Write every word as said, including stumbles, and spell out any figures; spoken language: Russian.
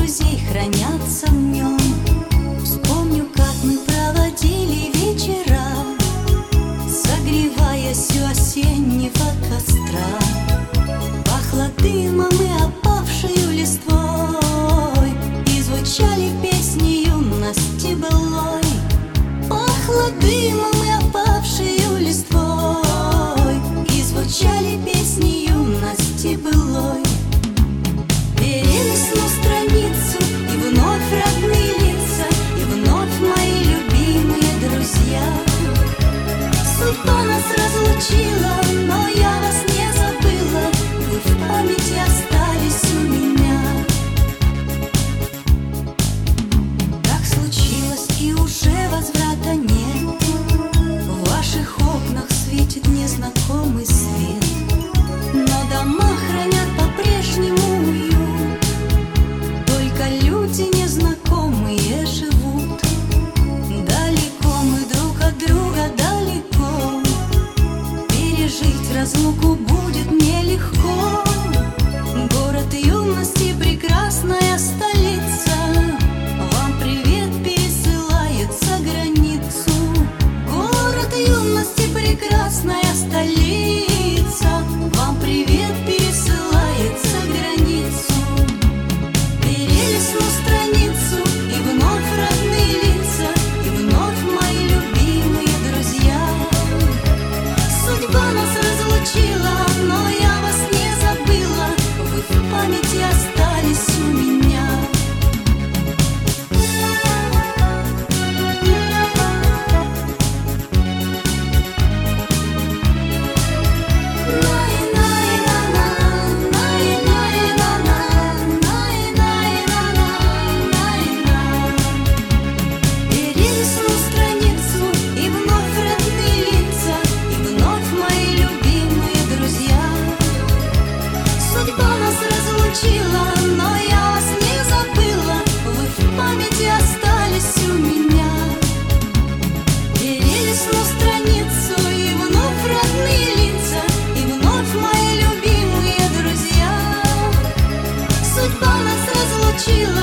друзей хранятся в нем. Вспомню, как мы проводили вечера, согреваясь у осеннего костра. Пахло дымом и опавшей листвой, и звучали песни юности былой. Пахло дымом и опавшей листвой, и звучали песни юности былой. Перели сну страницу, и вновь родные лица, и вновь мои любимые друзья. Судьба нас разлучила, но я вас не забыла, вы в памяти остались у меня. Так случилось, и уже возврата нет. В ваших окнах светит незнакомый свет, но дома хранят по-прежнему уют. Только люди незнакомые живут. Далеко мы друг от друга, далеко. Пережить разлуку будет нелегко. Город юности, прекрасная столица, вам привет пересылает за границу. Город юности, прекрасная столица, вам привет пересылает за границу. Перели сну страницу, и вновь родные лица, и вновь мои любимые друзья. Судьба нас разлучила, но я вас не забыла, вы в памяти остались у меня. Перели сну страницу, и вновь родные лица, и вновь мои любимые друзья. Судьба нас разлучила, но я вас не забыла, вы в памяти остались у меня. Перели сну страницу, и вновь родные лица, и вновь мои любимые друзья. Судьба нас разлучила,